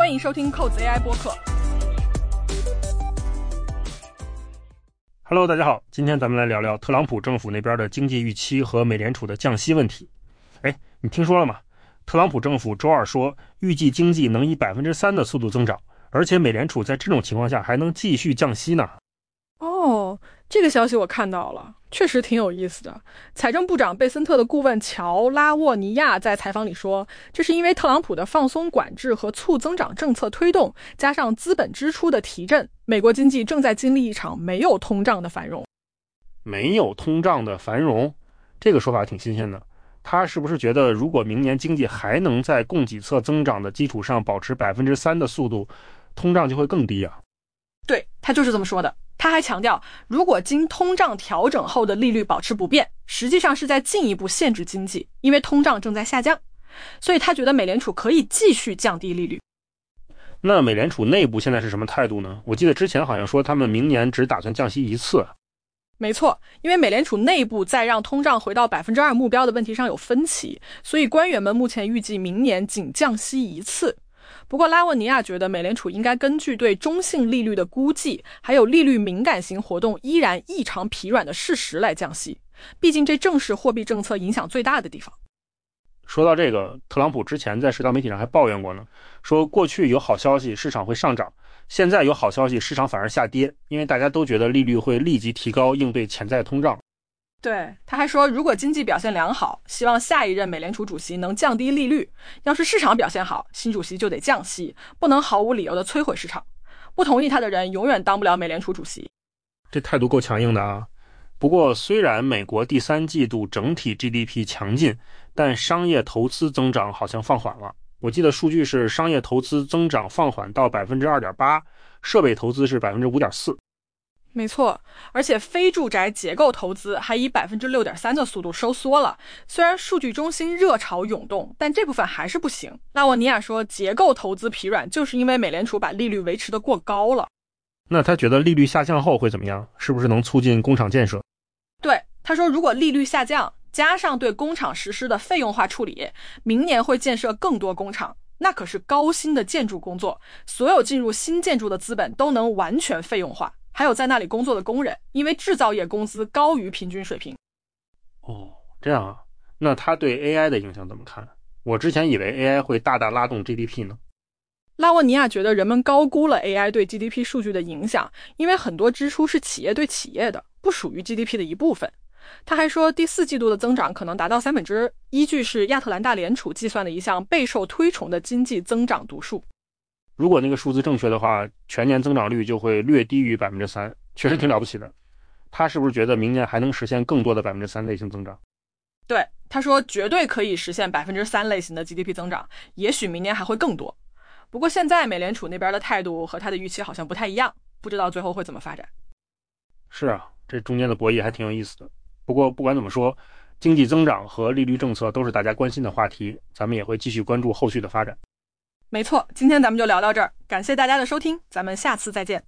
欢迎收听扣子 AI 播客。 Hello， 大家好，今天咱们来聊聊特朗普政府那边的经济预期和美联储的降息问题。你听说了吗？特朗普政府周二说，预计经济能以 3% 的速度增长，而且美联储在这种情况下还能继续降息呢。 这个消息我看到了，确实挺有意思的。财政部长贝森特的顾问乔·拉沃尼亚在采访里说，这是因为特朗普的放松管制和促增长政策推动，加上资本支出的提振，美国经济正在经历一场没有通胀的繁荣。 没有通胀的繁荣，这个说法挺新鲜的。他是不是觉得如果明年经济还能在供给侧增长的基础上保持 3% 的速度，通胀就会更低啊？ 对，他就是这么说的。他还强调，如果经通胀调整后的利率保持不变，实际上是在进一步限制经济，因为通胀正在下降。所以他觉得美联储可以继续降低利率。 那美联储内部现在是什么态度呢？我记得之前好像说他们明年只打算降息一次。 没错，因为美联储内部在让通胀回到 2% 目标的问题上有分歧，所以官员们目前预计明年仅降息一次。不过拉沃尼亚觉得美联储应该根据对中性利率的估计，还有利率敏感型活动依然异常疲软的事实来降息，毕竟这正是货币政策影响最大的地方。 说到这个，特朗普之前在社交媒体上还抱怨过呢，说过去有好消息市场会上涨，现在有好消息市场反而下跌，因为大家都觉得利率会立即提高应对潜在通胀。 对，他还说如果经济表现良好，希望下一任美联储主席能降低利率，要是市场表现好，新主席就得降息，不能毫无理由的摧毁市场。不同意他的人永远当不了美联储主席。 这态度够强硬的啊。不过虽然美国第三季度整体 GDP 强劲，但商业投资增长好像放缓了。我记得数据是商业投资增长放缓到 2.8%， 设备投资是 5.4%。 没错，而且非住宅结构投资还以 6.3% 的速度收缩了。虽然数据中心热潮涌动，但这部分还是不行。拉沃尼亚说，结构投资疲软就是因为美联储把利率维持得过高了。 那他觉得利率下降后会怎么样？是不是能促进工厂建设？ 对，他说如果利率下降，加上对工厂实施的费用化处理，明年会建设更多工厂。那可是高薪的建筑工作，所有进入新建筑的资本都能完全费用化。还有在那里工作的工人，因为制造业工资高于平均水平。 这样啊。那他对 AI 的影响怎么看？我之前以为 AI 会大大拉动 GDP 呢。 拉沃尼亚觉得人们高估了 AI 对 GDP 数据的影响，因为很多支出是企业对企业的，不属于 GDP 的一部分。他还说第四季度的增长可能达到1/3，依据是亚特兰大联储计算的一项备受推崇的经济增长读数。 如果那个数字正确的话，全年增长率就会略低于 3%， 确实挺了不起的。他是不是觉得明年还能实现更多的 3% 类型增长？ 对，他说绝对可以实现 3% 类型的 GDP 增长，也许明年还会更多。不过现在美联储那边的态度和他的预期好像不太一样，不知道最后会怎么发展。 是啊，这中间的博弈还挺有意思的。不过不管怎么说，经济增长和利率政策都是大家关心的话题，咱们也会继续关注后续的发展。 没错，今天咱们就聊到这儿，感谢大家的收听，咱们下次再见。